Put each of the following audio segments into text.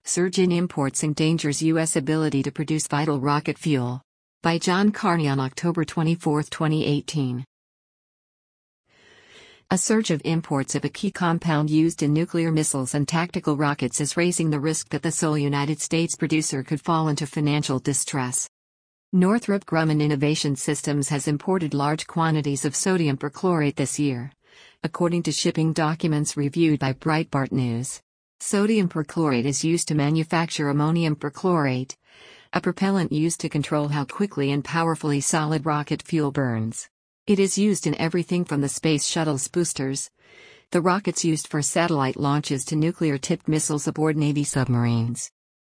Surge in Imports Endangers U.S. Ability to Produce Vital Rocket Fuel. By John Carney on October 24, 2018. A surge of imports of a key compound used in nuclear missiles and tactical rockets is raising the risk that the sole United States producer could fall into financial distress. Northrop Grumman Innovation Systems has imported large quantities of sodium perchlorate this year, according to shipping documents reviewed by Breitbart News. Sodium perchlorate is used to manufacture ammonium perchlorate, a propellant used to control how quickly and powerfully solid rocket fuel burns. It is used in everything from the Space Shuttle's boosters, the rockets used for satellite launches, to nuclear-tipped missiles aboard Navy submarines.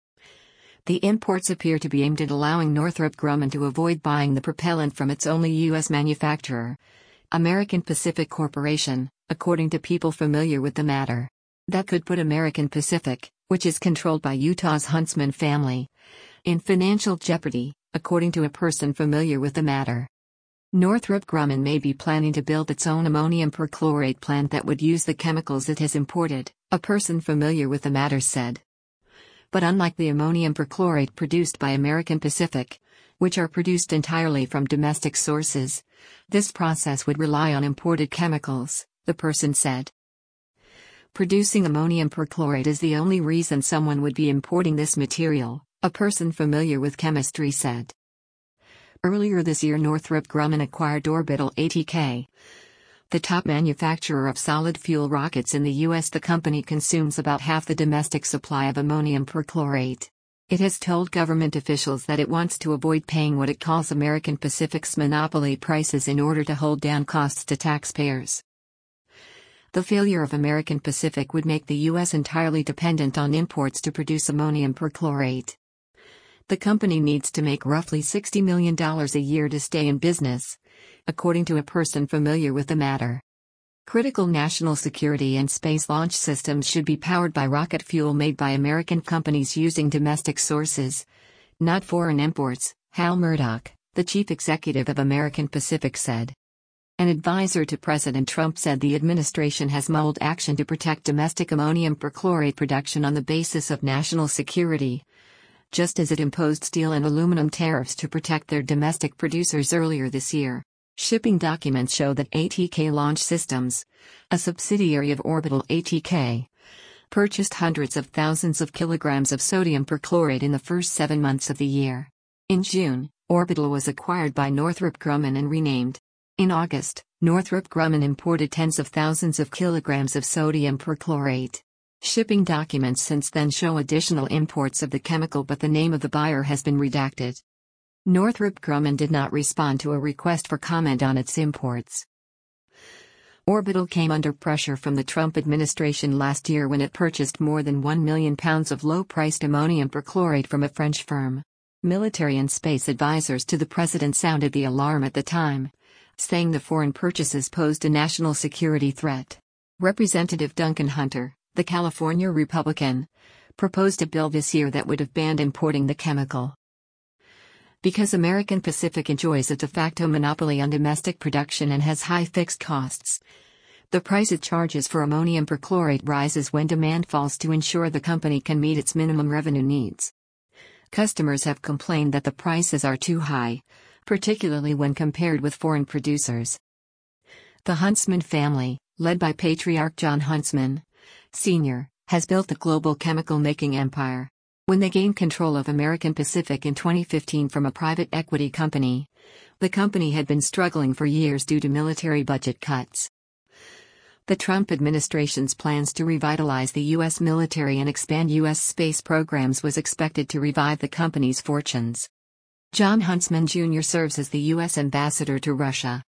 The imports appear to be aimed at allowing Northrop Grumman to avoid buying the propellant from its only U.S. manufacturer, American Pacific Corporation, according to people familiar with the matter. That could put American Pacific, which is controlled by Utah's Huntsman family, in financial jeopardy, according to a person familiar with the matter. Northrop Grumman may be planning to build its own ammonium perchlorate plant that would use the chemicals it has imported, a person familiar with the matter said. But unlike the ammonium perchlorate produced by American Pacific, which are produced entirely from domestic sources, this process would rely on imported chemicals, the person said. Producing ammonium perchlorate is the only reason someone would be importing this material, a person familiar with chemistry said. Earlier this year, Northrop Grumman acquired Orbital ATK, the top manufacturer of solid fuel rockets in the U.S. The company consumes about half the domestic supply of ammonium perchlorate. It has told government officials that it wants to avoid paying what it calls American Pacific's monopoly prices in order to hold down costs to taxpayers. The failure of American Pacific would make the U.S. entirely dependent on imports to produce ammonium perchlorate. The company needs to make roughly $60 million a year to stay in business, according to a person familiar with the matter. Critical national security and space launch systems should be powered by rocket fuel made by American companies using domestic sources, not foreign imports, Hal Murdoch, the chief executive of American Pacific, said. An advisor to President Trump said the administration has mulled action to protect domestic ammonium perchlorate production on the basis of national security, just as it imposed steel and aluminum tariffs to protect their domestic producers earlier this year. Shipping documents show that ATK Launch Systems, a subsidiary of Orbital ATK, purchased hundreds of thousands of kilograms of sodium perchlorate in the first 7 months of the year. In June, Orbital was acquired by Northrop Grumman and renamed. In August, Northrop Grumman imported tens of thousands of kilograms of sodium perchlorate. Shipping documents since then show additional imports of the chemical, but the name of the buyer has been redacted. Northrop Grumman did not respond to a request for comment on its imports. Orbital came under pressure from the Trump administration last year when it purchased more than 1 million pounds of low-priced ammonium perchlorate from a French firm. Military and space advisors to the president sounded the alarm at the time, saying the foreign purchases posed a national security threat. Representative Duncan Hunter, the California Republican, proposed a bill this year that would have banned importing the chemical. Because American Pacific enjoys a de facto monopoly on domestic production and has high fixed costs, the price it charges for ammonium perchlorate rises when demand falls to ensure the company can meet its minimum revenue needs. Customers have complained that the prices are too high, particularly when compared with foreign producers. The Huntsman family, led by patriarch John Huntsman, Sr., has built a global chemical-making empire. When they gained control of American Pacific in 2015 from a private equity company, the company had been struggling for years due to military budget cuts. The Trump administration's plans to revitalize the U.S. military and expand U.S. space programs was expected to revive the company's fortunes. John Huntsman Jr. serves as the U.S. ambassador to Russia.